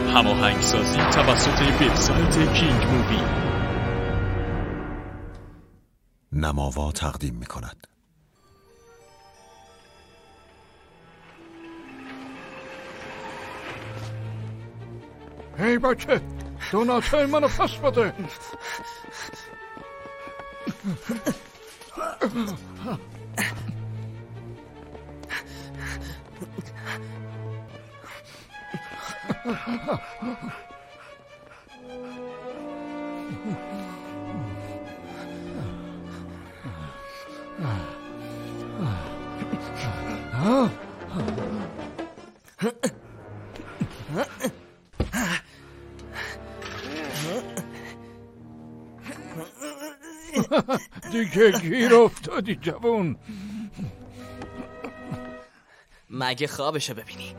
هماهنگسازی توسط وبسایت کینگ مووی. نماوا تقدیم می‌کند. هی بچه، دوناتای منو پس بده. دیگه گیر افتادی جوون. مگه خوابشو ببینی؟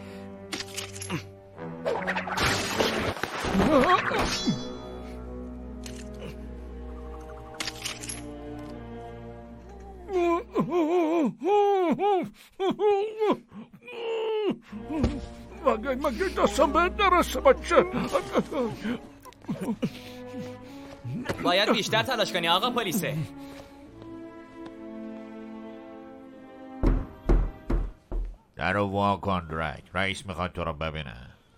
مگه دستم بهت نرسه بچه. باید بیشتر تلاش کنی آقا پلیسه. در رو وا کن درک، رئیس میخواد تو رو ببینه.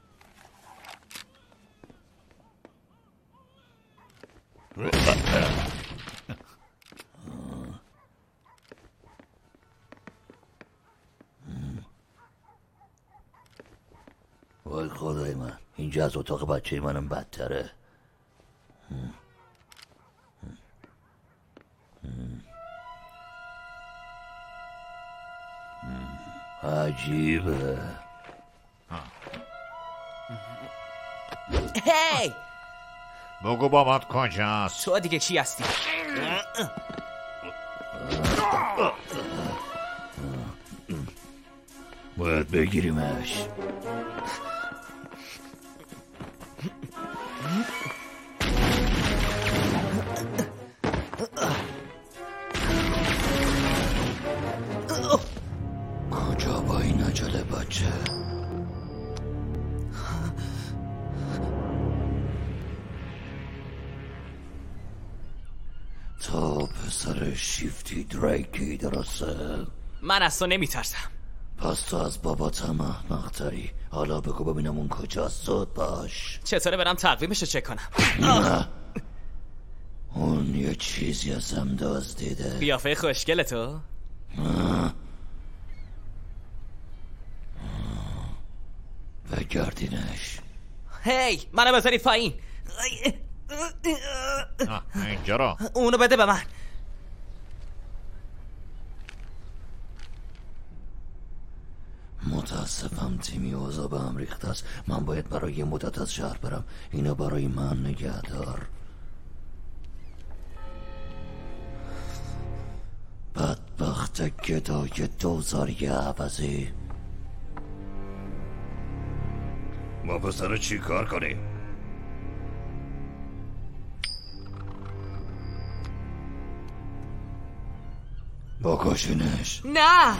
وای خدای من، اینجا از اتاق بچه منم بدتره. عجیبه. هی بگو بابات کجاست؟ تو دیگه چی هستی؟ باید بگیریمش. کجا با این عجله بچه؟ تا پسر شیفتی دریکی درسته؟ من از تو نمیترسم. پس تو از باباتم احمق‌تری. حالا بگو ببینم اون کجاست. زود باش. چطوره برم تقویمشو چک کنم؟ نه، اون یه چیزی ازم دزدیده. قیافه خوشگل تو؟ بگردینش. هی منو بذارید پایین. اینجا رو. اونو بده به من. متاسفم تیمی اوضاع به هم ریخته است. من باید برای یه مدت از شهر برم. اینو برای من نگه دار. بدبخت گدای دوزاری عوضی. ما پسر چی کار کنیم؟ بکشینش. نه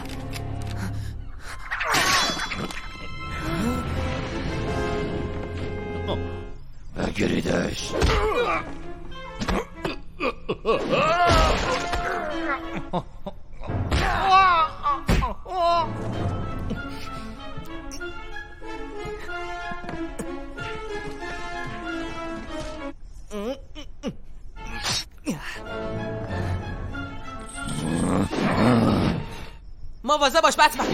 بگیریدش. مواظب باش بتمن.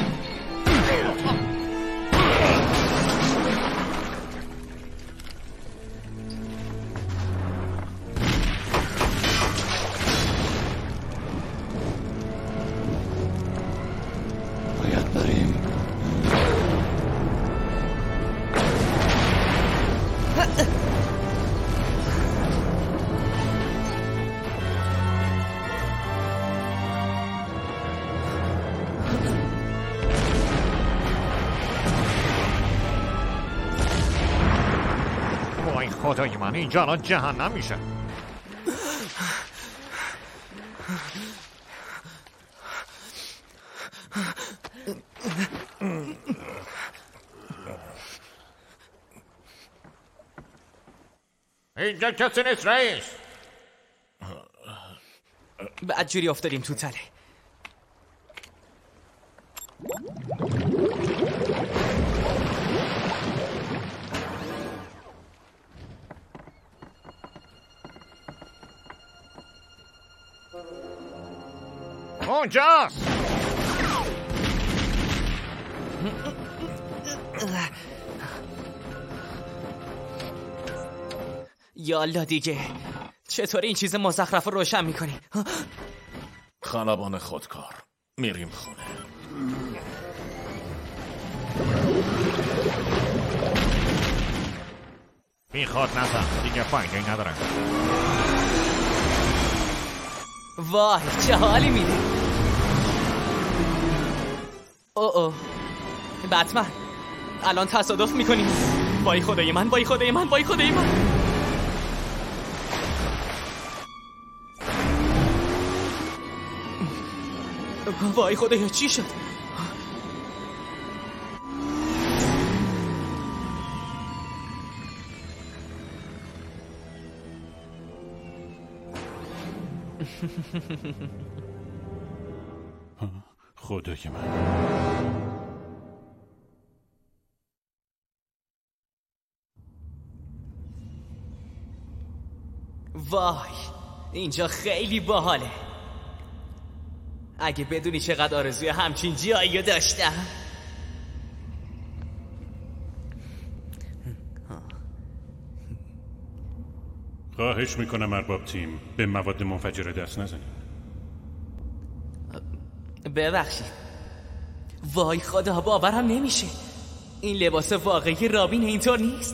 باید بریم. وای خدای من، اینجا الان جهنم میشه. اینجا کسی نیست رئیس. بعد جوری افتادیم تو تله. اونجاست. یالا دیگه چطور این چیز مزخرف رو روشن میکنی؟ خلبان خودکار، میریم خونه. بی خود نزن، دیگه فایده ندارم. وای چه حالی میده. اوه بتمن الان تصادف میکنیم. وای خدای من، وای خدای من، وای خدای من. وای خدایا چی شد؟ خدای من. وای اینجا خیلی باحاله. اگه بدونی چقدر آرزوی همچین جایی داشتم. خواهش میکنم ارباب تیم به مواد منفجره دست نزنید. ببخشید. وای خدا باورم نمیشه. این لباس واقعی رابین اینطور نیست.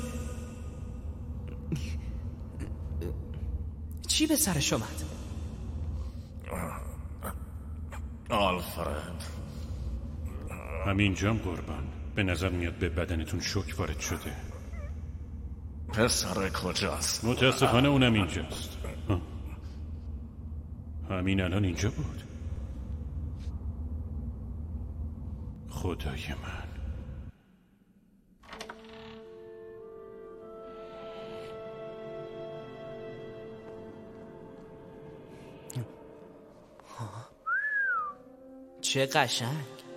چی به سرش اومد؟ آلفرد همینجام قربان. به نظر میاد به بدنتون شوک وارد شده. پسر کجاست؟ متاسفانه اونم اینجاست. همین الان اینجا بود. خدای من. چه قشنگ.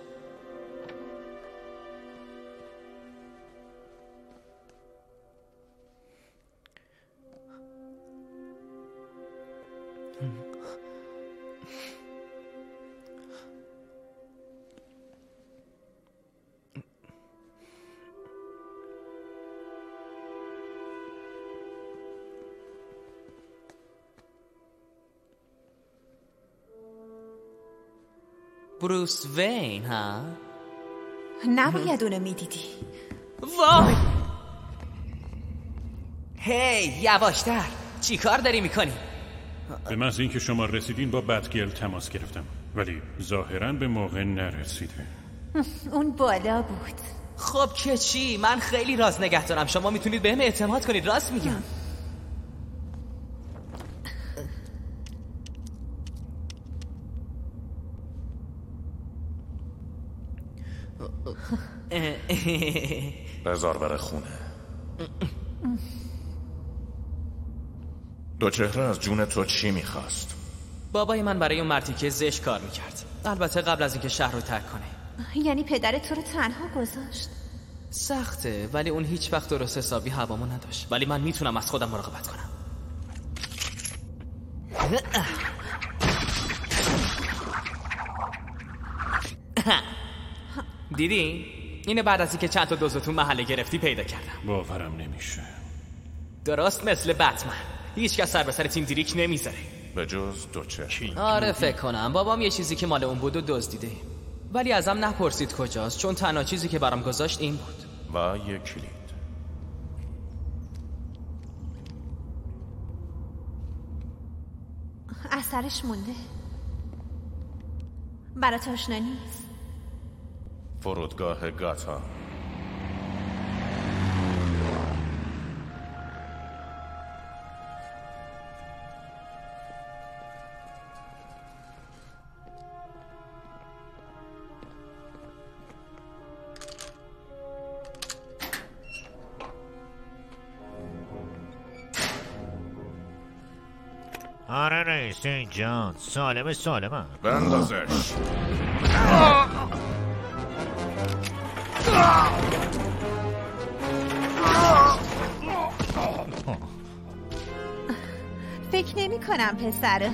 بروس وین ها؟ نباید اونو میدیدی. وای هی یواشتر. چی کار داری میکنی؟ به محض اینکه شما رسیدین با بتگرل تماس گرفتم، ولی ظاهراً به موقع نرسیده. اون بالا بود. خب که چی؟ من خیلی راز نگه دارم. شما میتونید بهم اعتماد کنید. راست میگم. بذار بره خونه. دو چهره از جون تو چی میخواست؟ بابای من برای اون مرتیکه زشت کار میکرد. البته قبل از اینکه شهر رو ترک کنه. یعنی پدرت تو رو تنها گذاشت؟ سخته ولی اون هیچ وقت درست حسابی هوامو نداشت. ولی من میتونم از خودم مراقبت کنم. دیدی؟ اینو بعد از اینکه چند تا دوزتون محله گرفتی پیدا کردم. باورم نمیشه. درست مثل بتمن. هیچ کس سر به سر تیم دیریک نمیذاره به جز دو چهره. آره فکر کنم بابام یه چیزی که مال اون بود و دزدیده. ولی ازم نپرسید کجاست، چون تنها چیزی که برام گذاشت این بود و یک کلید. اثرش مونده. برات آشنا نیست؟ فرودگاه گاتا. آره رئیس جان، سالمه. بندازش. فکر نمی کنم پسره.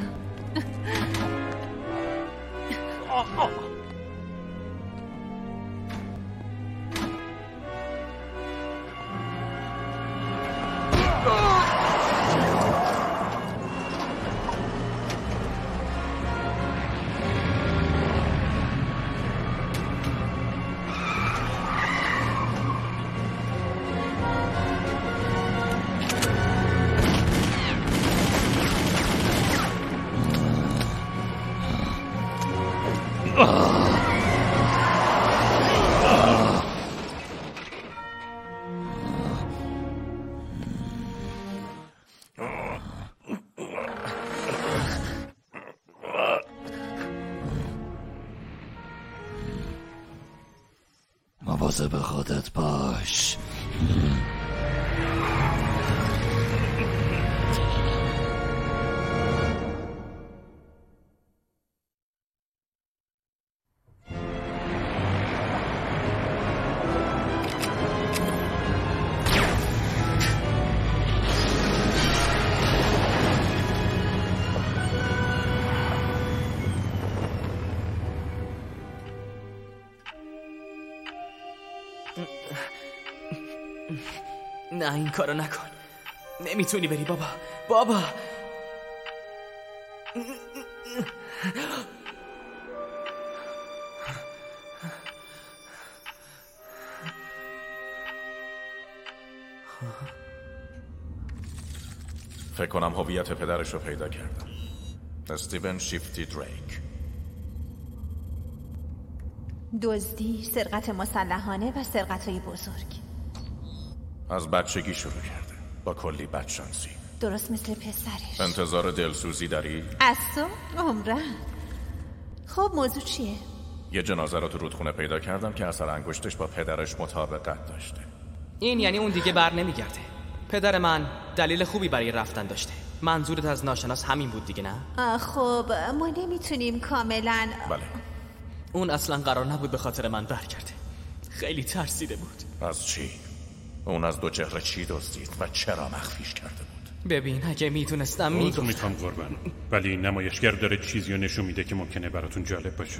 مواظب خودت باش. نه این کارو نکن. نمیتونی بری بابا. فکر کنم هویت پدرش رو پیدا کردم. استیون شیفتی دریک. دزدی، سرقت مسلحانه و سرقت‌های بزرگ. از بچگی شروع کرده با کلی بدشانسی. درست مثل پسرش. انتظار دلسوزی داری؟ از تو عمرن. خب موضوع چیه؟ یه جنازه رو تو رودخونه پیدا کردم که اثر انگشتش با پدرش مطابقت داشته. این یعنی اون دیگه بر نمیگرده. پدر من دلیل خوبی برای رفتن داشته. منظورت از ناشناس همین بود دیگه نه؟ خب ما نمیتونیم کاملا. بله. اون اصلا قرار نبود به خاطر من برگرده. خیلی ترسیده بود. از چی؟ اون از دو چهره چی دزدید و چرا مخفیش کرده بود؟ ببین اگه میتونستم میگفتم. میتونم قربان، ولی نمایشگر داره چیزی رو نشون میده که ممکنه براتون جالب باشه.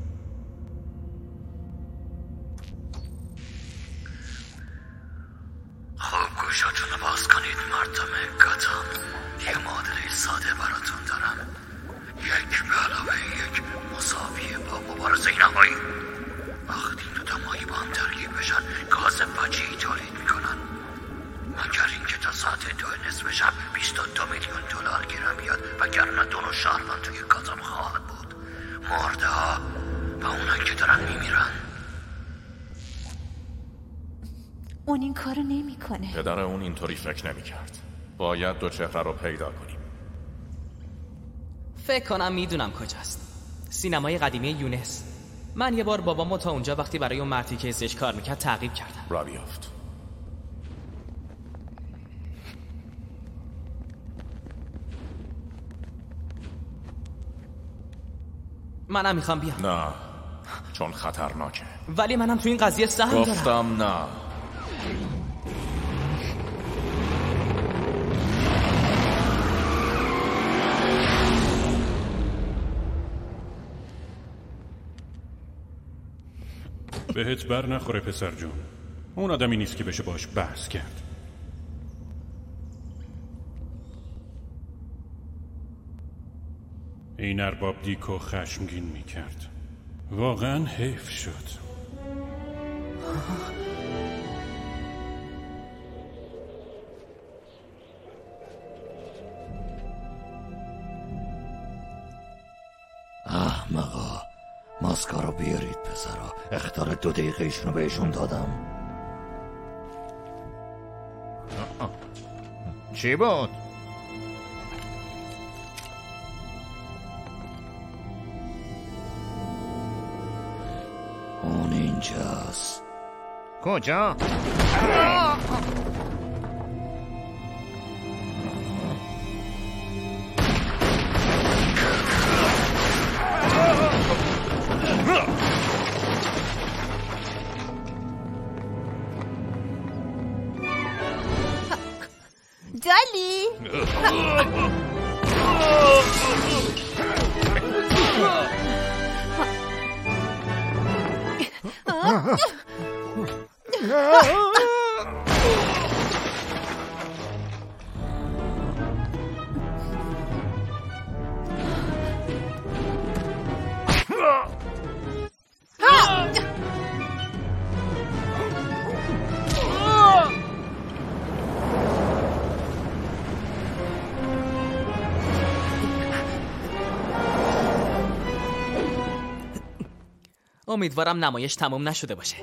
خب گوشاتون رو باز کنید مردم گاتام. یه معادله ساده براتون دارم. 1 به علاوه 1 مساویه با مبارزه نهایی. وقتی این دو تا ماهی با هم ترکیب بشن گاز فجیعی تولید میکنن. مگر اینکه تا ساعت 2 نصف شب 22 میلیون دلار گیرم بیاد وگرنه دونو شهروند توی گاتام خواهد بود. مرده ها و اونایی که دارن میمیرن. اون این کارو نمیکنه. پدر اون اینطوری فکر نمیکرد. باید دو چهره رو پیدا کنیم. فکر کنم میدونم کجاست. سینمای قدیمی یونس. من یه بار بابامو تا اونجا وقتی برای اون مرتی که ازش کار میکرد تعقیب کردم. را بیافت. منم میخوام بیام. نه، چون خطرناکه. ولی منم تو این قضیه سهم دارم. گفتم نه. بهت بر نخوره پسر جون. اون آدمی نیست که بشه باش بحث کرد. این ارباب دیکو خشمگین میکرد. واقعا حیف شد. احمقا، ماسکا رو بیارید پسرا. اخطار 2 دقیقه‌ایشون رو بهشون دادم. چی بود؟ اون اینجاست. کجا؟ دالی امیدوارم نمایش تموم نشده باشه.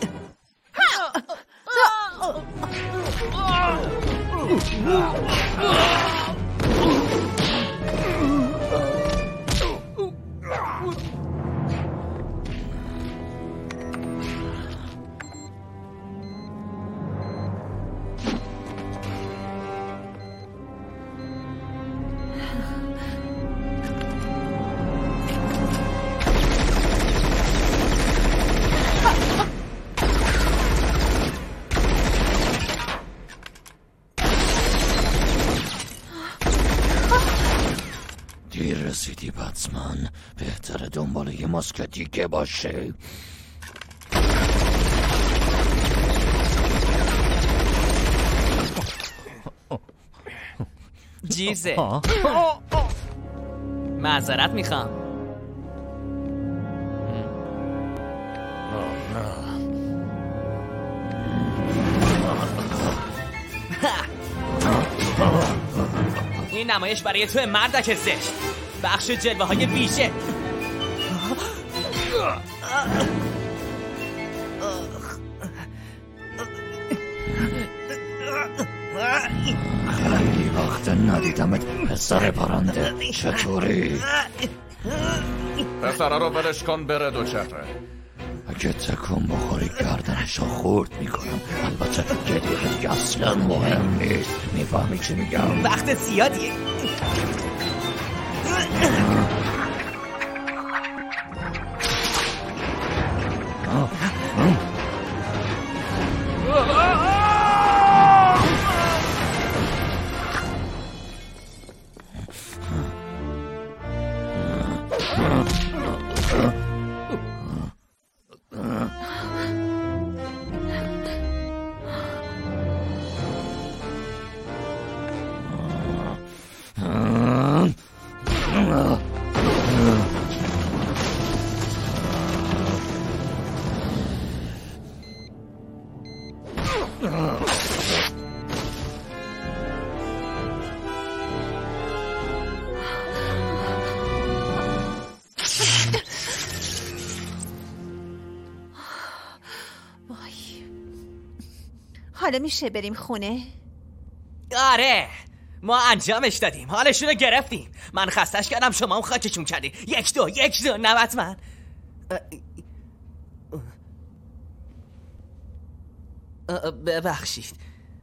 دیر رسیدی بتمن، بهتره دنبال یه ماسک دیگه باشه. جیزه معذرت میخوام. این نمایش برای تو مردک زشت، بخش جلوه های ویژه. خیلی وقت ندیدمت پسر پرنده، چطوری؟ پسره رو ولش کن بره دوچرخه. اگه تکون بخوری گردنشو خورد میکنم. البته که دیگه اصلا مهم نیست. میفهمی چی میگم؟ وقت زیادیه. حالا میشه بریم خونه؟ آره ما انجامش دادیم، حالشون رو گرفتیم. من خستش کردم، شما هم خاکشون کردی. یک دو نبت من. ببخشید.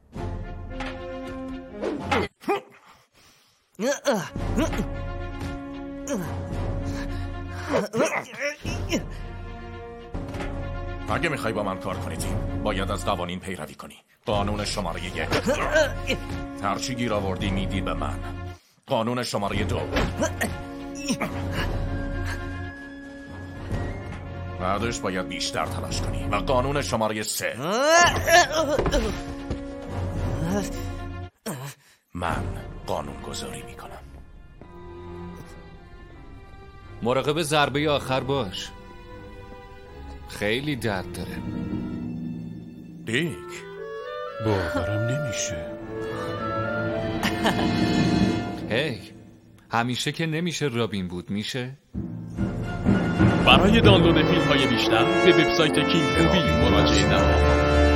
اگه میخوای با من کار کنی تیم، باید از قوانین پیروی کنی. قانون شماره 1 هرچی گیر آوردی میدی به من. قانون شماره 2 بعدش باید بیشتر تلاش کنی. و قانون شماره 3 من قانون گذاری میکنم. مراقب ضربه آخر باش، خیلی درد داره. دیک باورم نمیشه. هی همیشه که نمیشه رابین بود، میشه؟ برای دانلود فیلم های بیشتر به وبسایت کینگ مووی مراجعه نمایید.